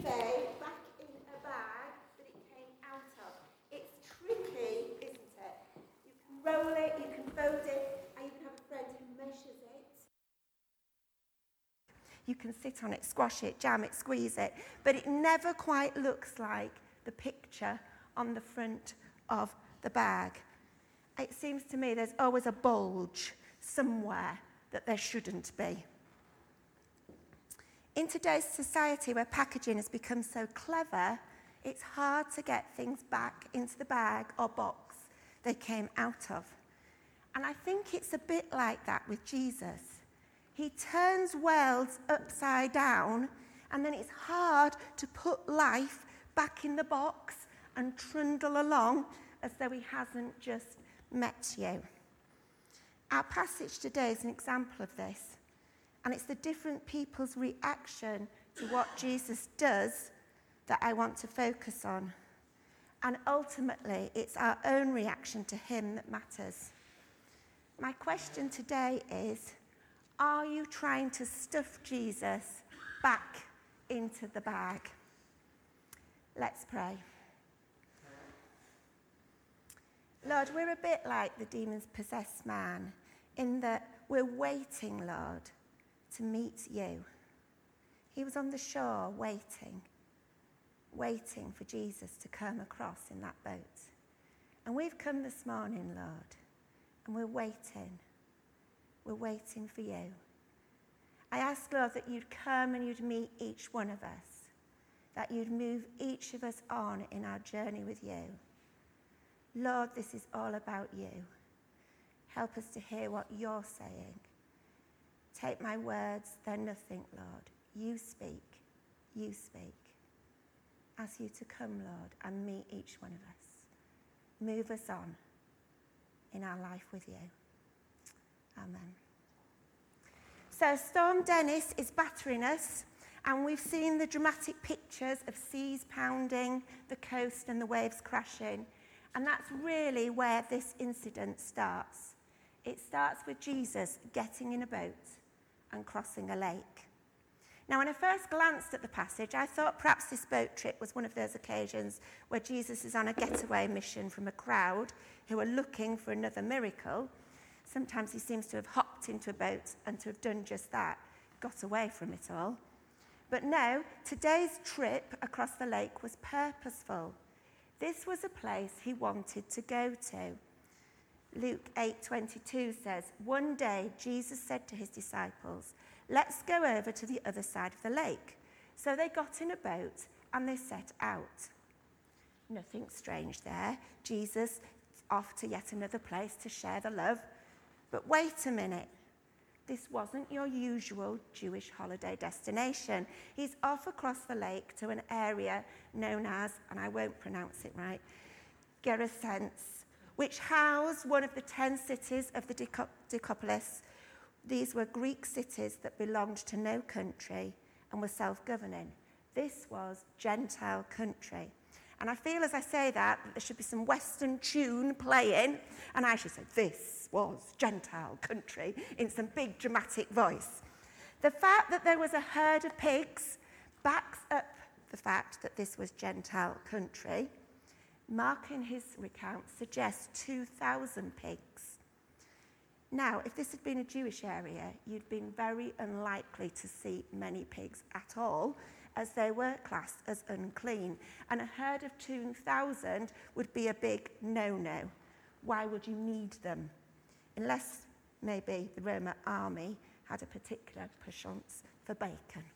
duvet back in a bag that it came out of. It's tricky, isn't it? You can roll it, you can fold it. I even have a friend who measures it. You can sit on it, squash it, jam it, squeeze it, but it never quite looks like the picture on the front of the bag. It seems to me there's always a bulge somewhere that there shouldn't be. In today's society where packaging has become so clever, it's hard to get things back into the bag or box they came out of. And I think it's a bit like that with Jesus. He turns worlds upside down, and then it's hard to put life back in the box and trundle along as though he hasn't just met you. Our passage today is an example of this, and it's the different people's reaction to what Jesus does that I want to focus on. And ultimately, it's our own reaction to him that matters. My question today is, are you trying to stuff Jesus back into the bag? Let's pray. Lord, we're a bit like the demon-possessed man in that we're waiting, Lord, to meet you. He was on the shore waiting for Jesus to come across in that boat. And we've come this morning, Lord, and we're waiting. We're waiting for you. I ask, Lord, that you'd come and you'd meet each one of us, that you'd move each of us on in our journey with you. Lord, this is all about you. Help us to hear what you're saying. Take my words, they're nothing, Lord. You speak. You speak. Ask you to come, Lord, and meet each one of us. Move us on in our life with you. Amen. So Storm Dennis is battering us, and we've seen the dramatic pictures of seas pounding the coast and the waves crashing. And that's really where this incident starts. It starts with Jesus getting in a boat and crossing a lake. Now, when I first glanced at the passage, I thought perhaps this boat trip was one of those occasions where Jesus is on a getaway mission from a crowd who are looking for another miracle. Sometimes he seems to have hopped into a boat and to have done just that, got away from it all. But no, today's trip across the lake was purposeful. This was a place he wanted to go to. Luke 8:22 says, one day Jesus said to his disciples, let's go over to the other side of the lake. So they got in a boat and they set out. Nothing strange there. Jesus off to yet another place to share the love. But wait a minute. This wasn't your usual Jewish holiday destination. He's off across the lake to an area known as, and I won't pronounce it right, Gerasenes, which housed one of the 10 cities of the Decapolis. These were Greek cities that belonged to no country and were self-governing. This was Gentile country. And I feel as I say that there should be some Western tune playing, and I should say, this was Gentile country, in some big dramatic voice. The fact that there was a herd of pigs backs up the fact that this was Gentile country. Mark in his recount suggests 2,000 pigs. Now, if this had been a Jewish area, you'd been very unlikely to see many pigs at all, as they were classed as unclean. And a herd of 2,000 would be a big no-no. Why would you need them? Unless maybe the Roman army had a particular penchant for bacon.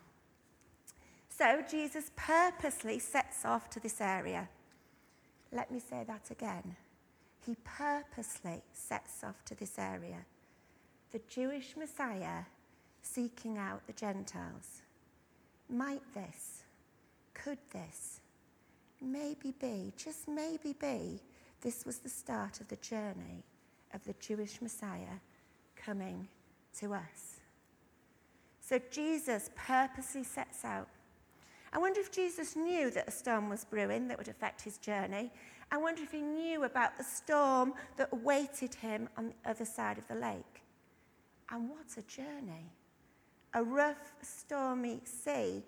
So Jesus purposely sets off to this area. Let me say that again. He purposely sets off to this area. The Jewish Messiah seeking out the Gentiles. Might this, could this, maybe be, just maybe be, this was the start of the journey of the Jewish Messiah coming to us. So Jesus purposely sets out. I wonder if Jesus knew that a storm was brewing that would affect his journey. I wonder if he knew about the storm that awaited him on the other side of the lake. And what a journey. A rough, stormy sea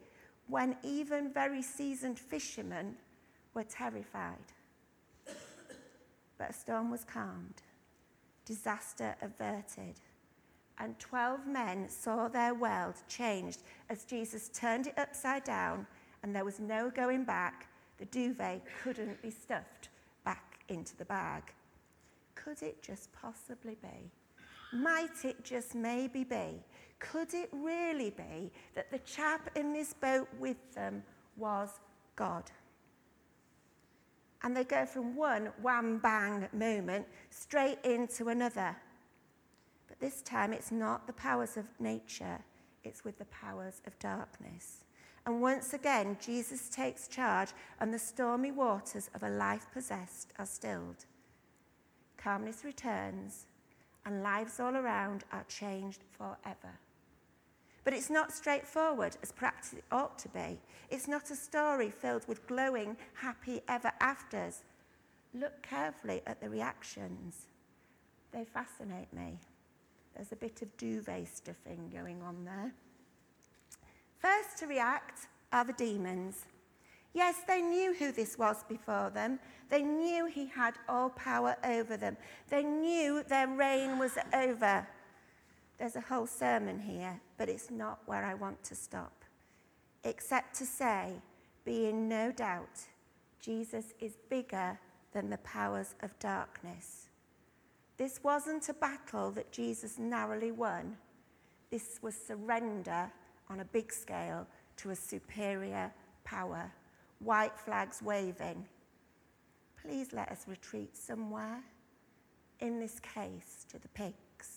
when even very seasoned fishermen were terrified. But a storm was calmed, disaster averted, and 12 men saw their world changed as Jesus turned it upside down, and there was no going back. The duvet couldn't be stuffed back into the bag. Could it just possibly be? Might it just maybe be? Could it really be that the chap in this boat with them was God? And they go from one wham-bang moment straight into another. But this time it's not the powers of nature, it's with the powers of darkness. And once again, Jesus takes charge and the stormy waters of a life possessed are stilled. Calmness returns and lives all around are changed forever. But it's not straightforward as perhaps it ought to be. It's not a story filled with glowing, happy ever afters. Look carefully at the reactions. They fascinate me. There's a bit of duvet stuffing going on there. First to react are the demons. Yes, they knew who this was before them. They knew he had all power over them. They knew their reign was over. There's a whole sermon here, but it's not where I want to stop. Except to say, be in no doubt, Jesus is bigger than the powers of darkness. This wasn't a battle that Jesus narrowly won. This was surrender on a big scale to a superior power. White flags waving. Please let us retreat somewhere. In this case, to the pigs.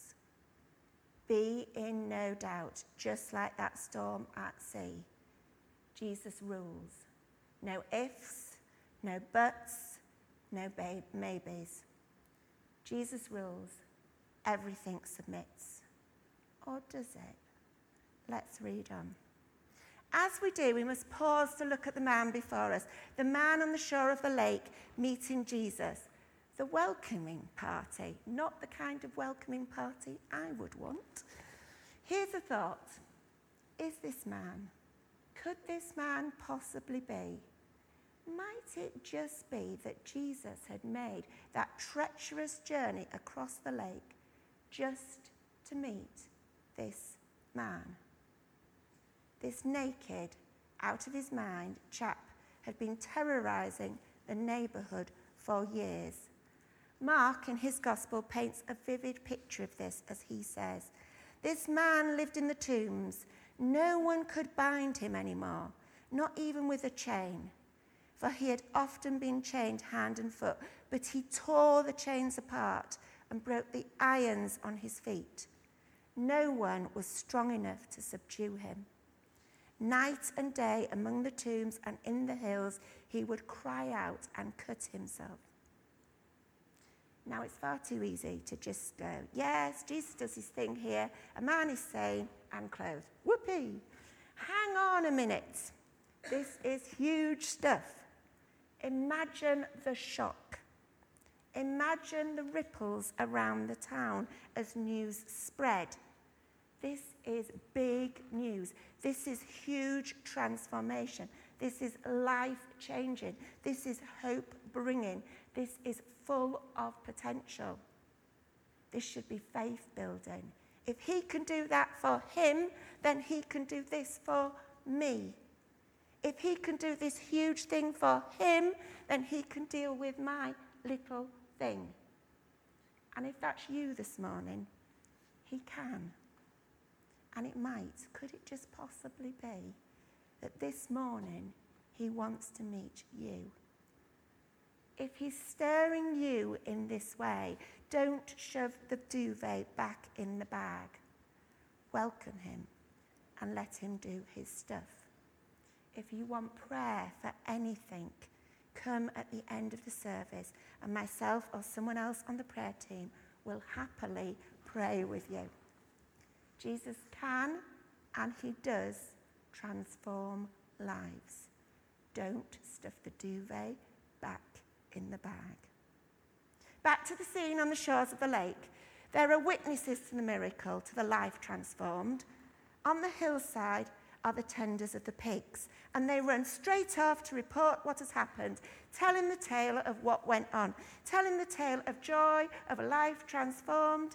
Be in no doubt, just like that storm at sea. Jesus rules. No ifs, no buts, no maybes. Jesus rules. Everything submits. Or does it? Let's read on. As we do, we must pause to look at the man before us, the man on the shore of the lake meeting Jesus. The welcoming party, not the kind of welcoming party I would want. Here's a thought. Is this man? Could this man possibly be? Might it just be that Jesus had made that treacherous journey across the lake just to meet this man? This naked, out of his mind chap had been terrorizing the neighborhood for years. Mark, in his gospel, paints a vivid picture of this as he says, "This man lived in the tombs. No one could bind him anymore, not even with a chain. For he had often been chained hand and foot, but he tore the chains apart and broke the irons on his feet. No one was strong enough to subdue him. Night and day among the tombs and in the hills, he would cry out and cut himself." Now, it's far too easy to just go, yes, Jesus does his thing here. A man is sane and clothed. Whoopee! Hang on a minute. This is huge stuff. Imagine the shock. Imagine the ripples around the town as news spread. This is big news. This is huge transformation. This is life-changing. This is hope-bringing. This is full of potential. This should be faith-building. If he can do that for him, then he can do this for me. If he can do this huge thing for him, then he can deal with my little thing. And if that's you this morning, he can. And it might, could it just possibly be that this morning he wants to meet you? If he's stirring you in this way, don't shove the duvet back in the bag. Welcome him and let him do his stuff. If you want prayer for anything, come at the end of the service and myself or someone else on the prayer team will happily pray with you. Jesus can and he does transform lives. Don't stuff the duvet back in the bag. Back to the scene on the shores of the lake. There are witnesses to the miracle, to the life transformed. On the hillside, are the tenders of the pigs, and they run straight off to report what has happened, telling the tale of what went on, telling the tale of joy, of a life transformed.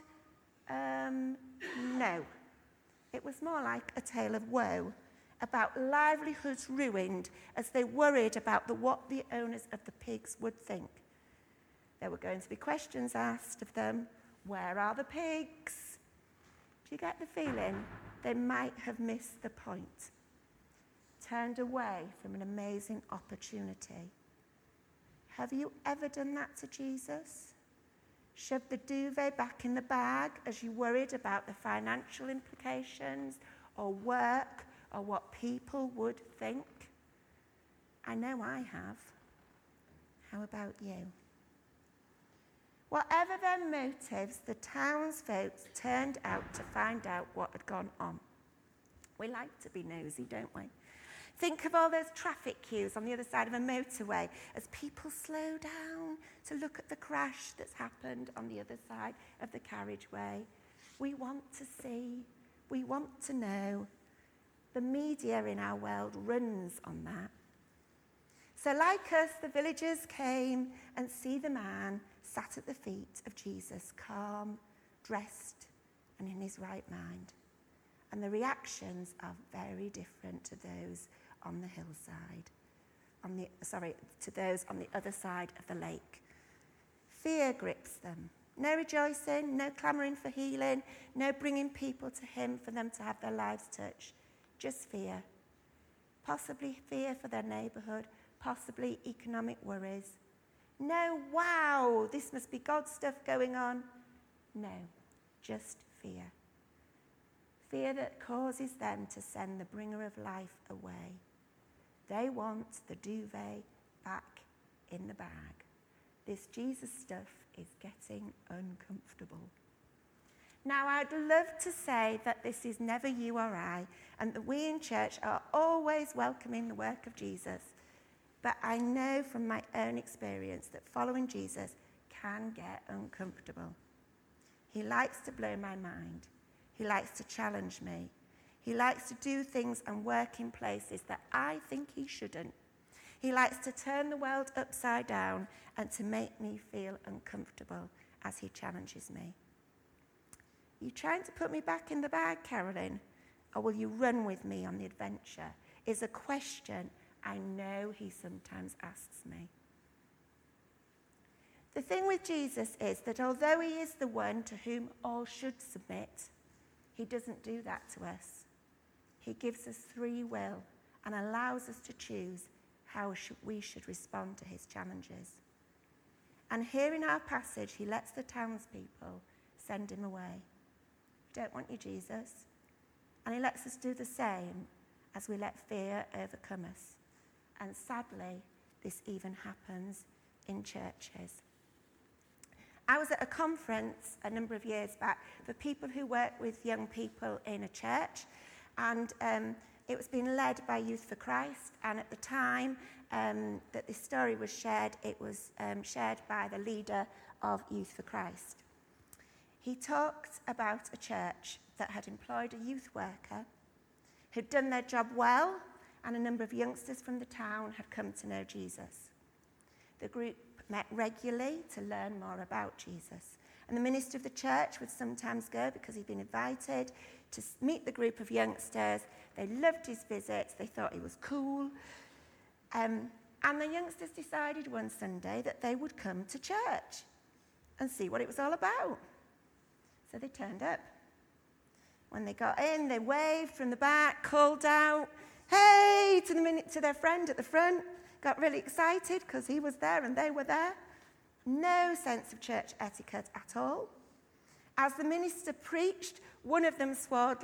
No. It was more like a tale of woe, about livelihoods ruined as they worried about what the owners of the pigs would think. There were going to be questions asked of them. Where are the pigs? Do you get the feeling? They might have missed the point, turned away from an amazing opportunity. Have you ever done that to Jesus? Shoved the duvet back in the bag as you worried about the financial implications or work or what people would think? I know I have. How about you? Whatever their motives, the townsfolk turned out to find out what had gone on. We like to be nosy, don't we? Think of all those traffic queues on the other side of a motorway as people slow down to look at the crash that's happened on the other side of the carriageway. We want to see, we want to know. The media in our world runs on that. So like us, the villagers came and see the man sat at the feet of Jesus, calm, dressed, and in his right mind. And the reactions are very different to those on the hillside, to those on the other side of the lake. Fear grips them. No rejoicing, no clamouring for healing, no bringing people to him for them to have their lives touched. Just fear. Possibly fear for their neighbourhood, possibly economic worries. No, wow, this must be God's stuff going on. No, just fear. Fear that causes them to send the bringer of life away. They want the duvet back in the bag. This Jesus stuff is getting uncomfortable. Now, I'd love to say that this is never you or I, and that we in church are always welcoming the work of Jesus. But I know from my own experience that following Jesus can get uncomfortable. He likes to blow my mind. He likes to challenge me. He likes to do things and work in places that I think he shouldn't. He likes to turn the world upside down and to make me feel uncomfortable as he challenges me. You trying to put me back in the bag, Carolyn? Or will you run with me on the adventure? Is a question I know he sometimes asks me. The thing with Jesus is that although he is the one to whom all should submit, he doesn't do that to us. He gives us free will and allows us to choose how we should respond to his challenges. And here in our passage, he lets the townspeople send him away. We don't want you, Jesus. And he lets us do the same as we let fear overcome us. And sadly, this even happens in churches. I was at a conference a number of years back for people who work with young people in a church, and it was being led by Youth for Christ, and at the time that this story was shared, it was shared by the leader of Youth for Christ. He talked about a church that had employed a youth worker who'd done their job well, and a number of youngsters from the town had come to know Jesus. The group met regularly to learn more about Jesus. And the minister of the church would sometimes go because he'd been invited to meet the group of youngsters. They loved his visits. They thought he was cool. And the youngsters decided one Sunday that they would come to church and see what it was all about. So they turned up. When they got in, they waved from the back, called out, "Hey," to their friend at the front. Got really excited because he was there and they were there. No sense of church etiquette at all. As the minister preached, one of them swore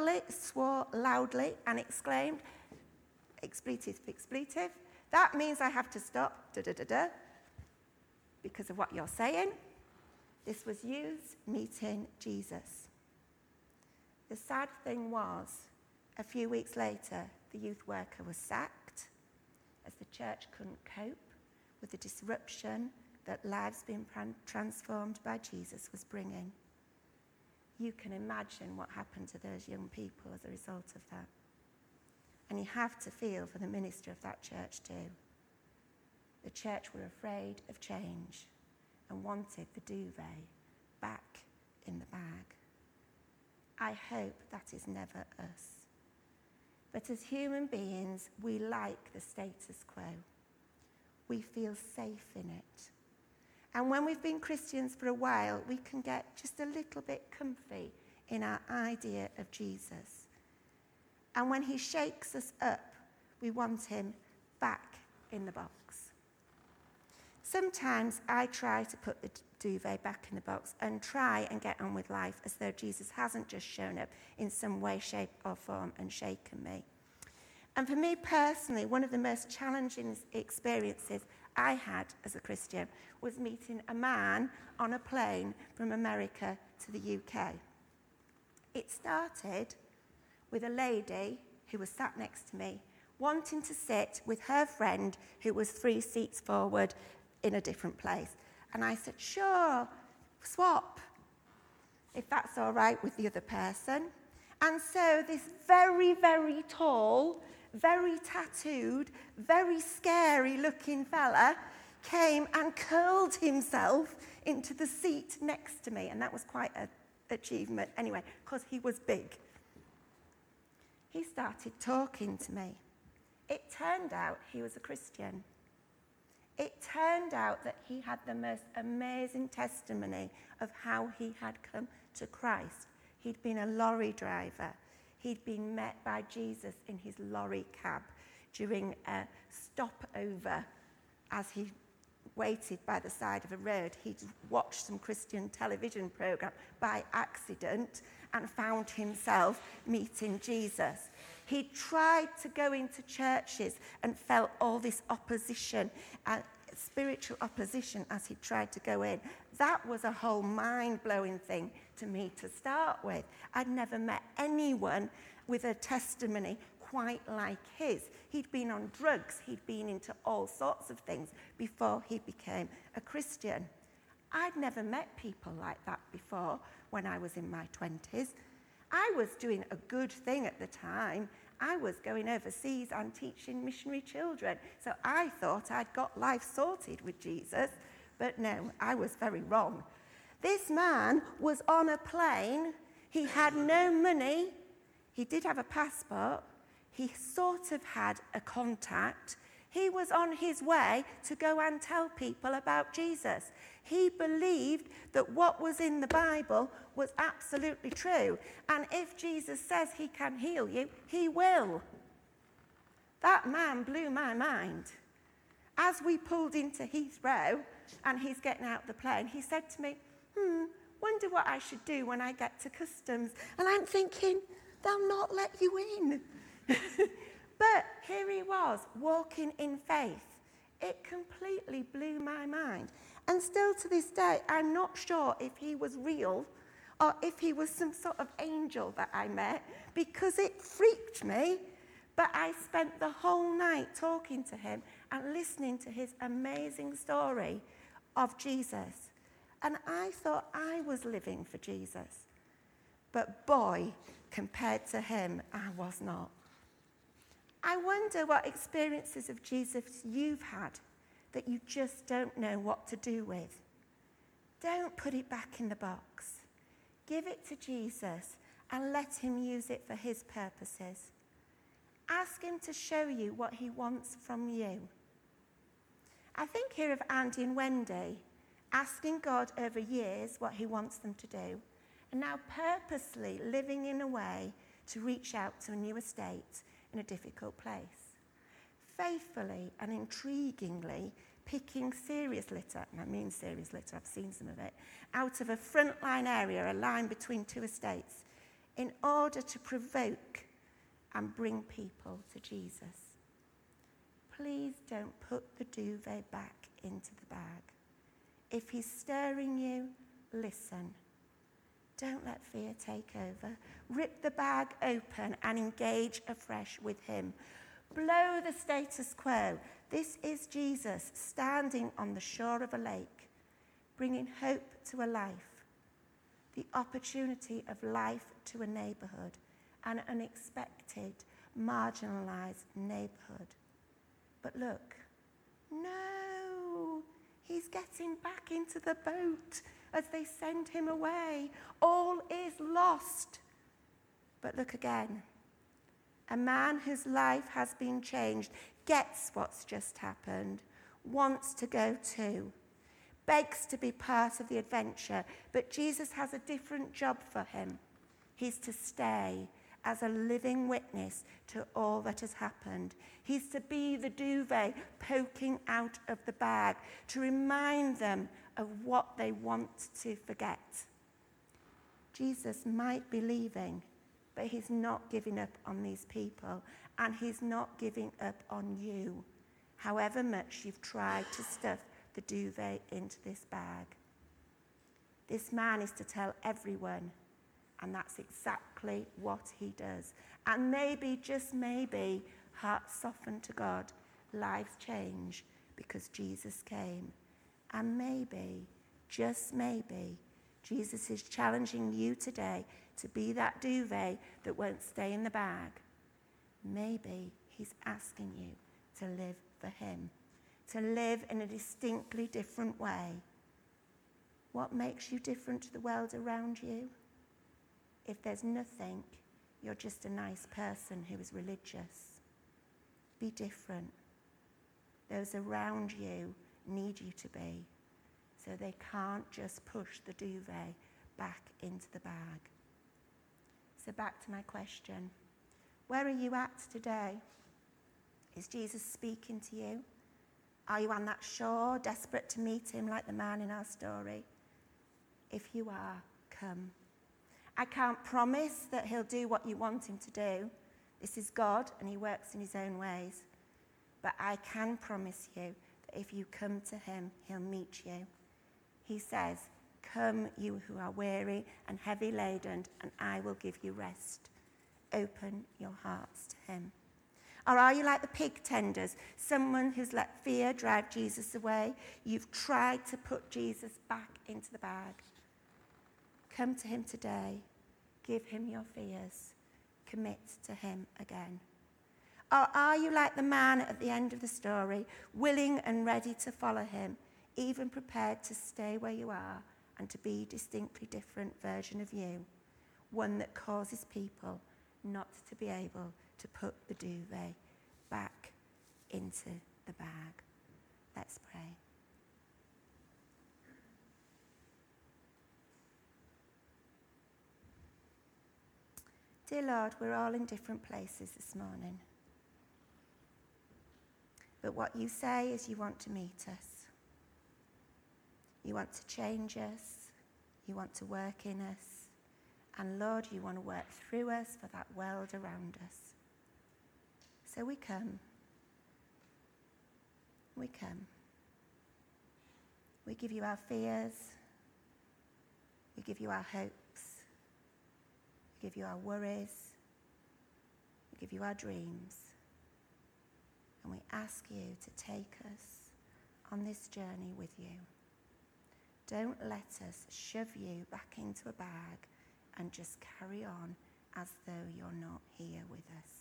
loudly and exclaimed, expletive, "That means I have to stop, because of what you're saying." This was youth meeting Jesus. The sad thing was, a few weeks later, the youth worker was sacked as the church couldn't cope with the disruption that lives being transformed by Jesus was bringing. You can imagine what happened to those young people as a result of that. And you have to feel for the minister of that church too. The church were afraid of change and wanted the duvet back in the bag. I hope that is never us. But as human beings, we like the status quo. We feel safe in it. And when we've been Christians for a while, we can get just a little bit comfy in our idea of Jesus. And when he shakes us up, we want him back in the box. Sometimes I try to put the duvet back in the box and try and get on with life as though Jesus hasn't just shown up in some way, shape or form and shaken me. And for me personally, one of the most challenging experiences I had as a Christian was meeting a man on a plane from America to the UK. It started with a lady who was sat next to me, wanting to sit with her friend who was 3 seats forward in a different place. And I said, sure, swap, if that's all right with the other person. And so this very, very tall, very tattooed, very scary looking fella came and curled himself into the seat next to me. And that was quite an achievement anyway, because he was big. He started talking to me. It turned out he was a Christian. It turned out that he had the most amazing testimony of how he had come to Christ. He'd been a lorry driver. He'd been met by Jesus in his lorry cab during a stopover as he waited by the side of a road. He'd watched some Christian television program by accident and found himself meeting Jesus. He tried to go into churches and felt all this opposition, spiritual opposition as he tried to go in. That was a whole mind-blowing thing to me to start with. I'd never met anyone with a testimony quite like his. He'd been on drugs, he'd been into all sorts of things before he became a Christian. I'd never met people like that before when I was in my 20s. I was doing a good thing at the time. I was going overseas and teaching missionary children. So I thought I'd got life sorted with Jesus. But no, I was very wrong. This man was on a plane. He had no money. He did have a passport. He sort of had a contact. He was on his way to go and tell people about Jesus. He believed that what was in the Bible was absolutely true. And if Jesus says he can heal you, he will. That man blew my mind. As we pulled into Heathrow and he's getting out the plane, he said to me, wonder what I should do when I get to customs. And I'm thinking, they'll not let you in. But here he was, walking in faith. It completely blew my mind. And still to this day, I'm not sure if he was real or if he was some sort of angel that I met, because it freaked me. But I spent the whole night talking to him and listening to his amazing story of Jesus. And I thought I was living for Jesus. But boy, compared to him, I was not. I wonder what experiences of Jesus you've had that you just don't know what to do with. Don't put it back in the box. Give it to Jesus and let him use it for his purposes. Ask him to show you what he wants from you. I think here of Andy and Wendy asking God over years what he wants them to do, and now purposely living in a way to reach out to a new estate in a difficult place. Faithfully and intriguingly picking serious litter, and I mean serious litter, I've seen some of it, out of a frontline area, a line between 2 estates, in order to provoke and bring people to Jesus. Please don't put the duvet back into the bag. If he's stirring you, listen. Don't let fear take over. Rip the bag open and engage afresh with him. Blow the status quo. This is Jesus standing on the shore of a lake, bringing hope to a life, the opportunity of life to a neighbourhood, an unexpected, marginalised neighbourhood. But look, no, he's getting back into the boat as they send him away. All is lost. But look again. A man whose life has been changed gets what's just happened, wants to go too, begs to be part of the adventure, but Jesus has a different job for him. He's to stay as a living witness to all that has happened. He's to be the duvet poking out of the bag, to remind them of what they want to forget. Jesus might be leaving, but he's not giving up on these people, and he's not giving up on you, however much you've tried to stuff the duvet into this bag. This man is to tell everyone, and that's exactly what he does. And maybe, just maybe, hearts soften to God, lives change because Jesus came. And maybe, just maybe, Jesus is challenging you today to be that duvet that won't stay in the bag. Maybe he's asking you to live for him, to live in a distinctly different way. What makes you different to the world around you? If there's nothing, you're just a nice person who is religious. Be different. Those around you need you to be, so they can't just push the duvet back into the bag. So back to my question. Where are you at today? Is Jesus speaking to you? Are you on that shore, desperate to meet him like the man in our story? If you are, come. I can't promise that he'll do what you want him to do. This is God, and he works in his own ways. But I can promise you that if you come to him, he'll meet you. He says, come, you who are weary and heavy laden, and I will give you rest. Open your hearts to him. Or are you like the pig tenders, someone who's let fear drive Jesus away? You've tried to put Jesus back into the bag. Come to him today. Give him your fears. Commit to him again. Or are you like the man at the end of the story, willing and ready to follow him, even prepared to stay where you are and to be a distinctly different version of you, one that causes people not to be able to put the duvet back into the bag? Let's pray. Dear Lord, we're all in different places this morning. But what you say is you want to meet us. You want to change us. You want to work in us. And Lord, you want to work through us for that world around us. So we come. We come. We give you our fears. We give you our hopes. We give you our worries. We give you our dreams. And we ask you to take us on this journey with you. Don't let us shove you back into a bag and just carry on as though you're not here with us.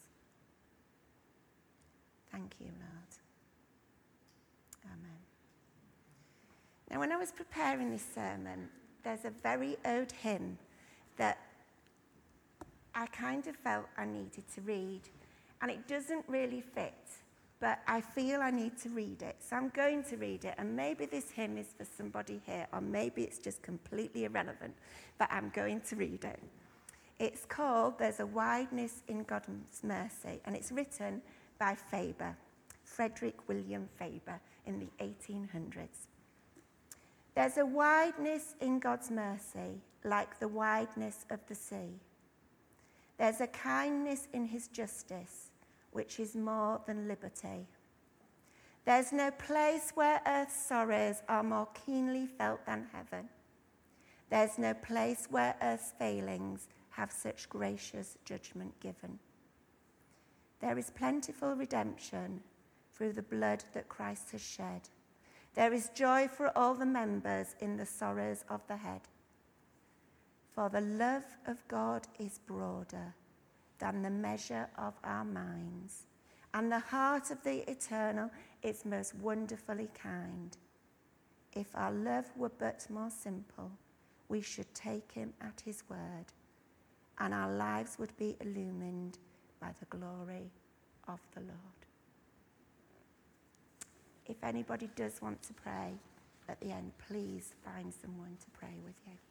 Thank you, Lord. Amen. Now, when I was preparing this sermon, there's a very old hymn that I kind of felt I needed to read, and it doesn't really fit, but I feel I need to read it. So I'm going to read it, and maybe this hymn is for somebody here, or maybe it's just completely irrelevant, but I'm going to read it. It's called There's a Wideness in God's Mercy, and it's written by Faber, Frederick William Faber, in the 1800s. There's a wideness in God's mercy, like the wideness of the sea. There's a kindness in his justice, which is more than liberty. There's no place where earth's sorrows are more keenly felt than heaven. There's no place where earth's failings have such gracious judgment given. There is plentiful redemption through the blood that Christ has shed. There is joy for all the members in the sorrows of the head. For the love of God is broader than the measure of our minds. And the heart of the eternal is most wonderfully kind. If our love were but more simple, we should take him at his word, and our lives would be illumined by the glory of the Lord. If anybody does want to pray at the end, please find someone to pray with you.